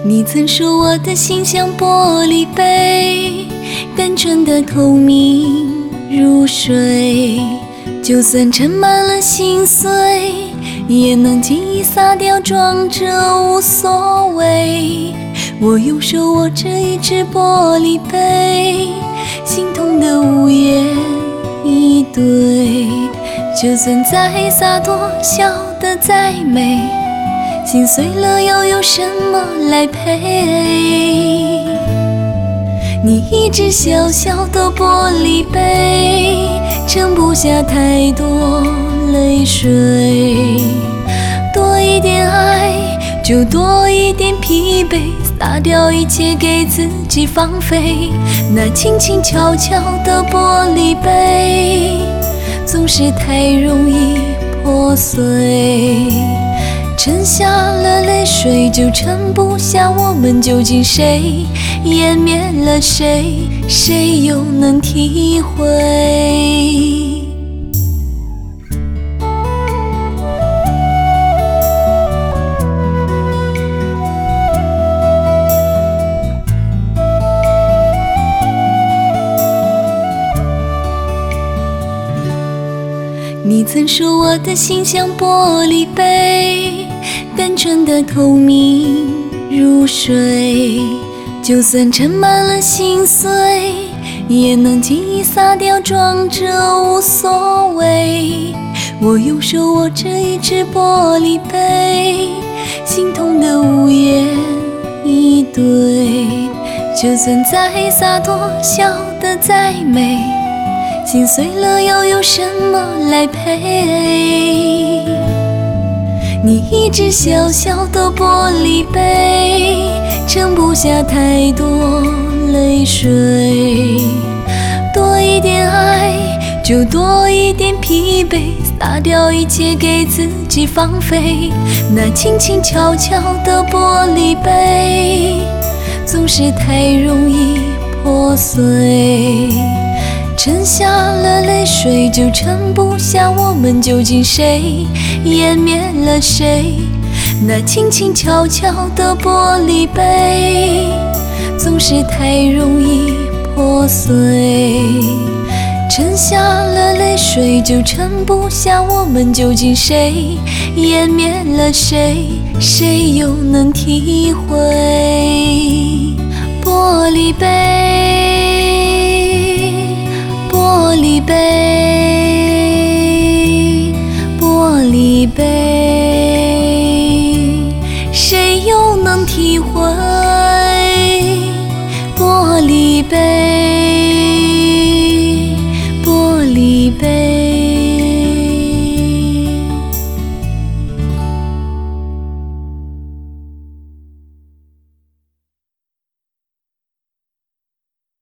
你曾说我的心像玻璃杯，单纯的透明如水，就算盛满了心碎，也能轻易洒掉，装着无所谓。我用手握着一只玻璃杯，心痛的无言以对，就算再洒脱，笑得再美，心碎了又有什么来赔？你一只小小的玻璃杯，盛不下太多泪水，多一点爱就多一点疲惫，洒掉一切给自己放飞。那轻轻悄悄的玻璃杯，总是太容易破碎，沉下了泪水就盛不下，我们究竟谁湮灭了谁，谁又能体会？你曾说我的心像玻璃杯，单纯的透明如水，就算盛满了心碎，也能轻易洒掉，装着无所谓。我用手握着一只玻璃杯，心痛的无言以对，就算再洒脱，笑得再美，心碎了又有什么来赔？你一只小小的玻璃杯，盛不下太多泪水，多一点爱就多一点疲惫，洒掉一切给自己放飞。那轻轻悄悄的玻璃杯，总是太容易破碎，沉下了泪水就盛不下，我们究竟谁湮灭了谁？那轻轻悄悄的玻璃杯，总是太容易破碎，沉下了泪水就盛不下，我们究竟谁湮灭了谁，谁又能体会？玻璃杯，玻璃杯，玻璃杯。